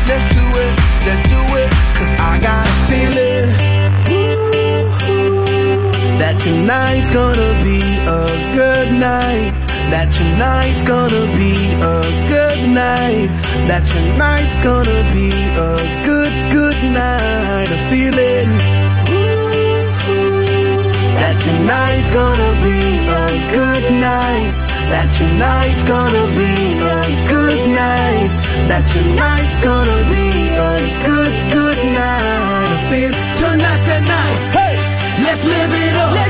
let's do it, cause I got a feeling that tonight's gonna be a good night. That tonight's gonna be a good night. That tonight's gonna be a good night. A feeling that tonight's gonna be a good night. That tonight's gonna be a good night. That tonight's gonna be a good night. I feel tonight's the night. Hey, let's live it up.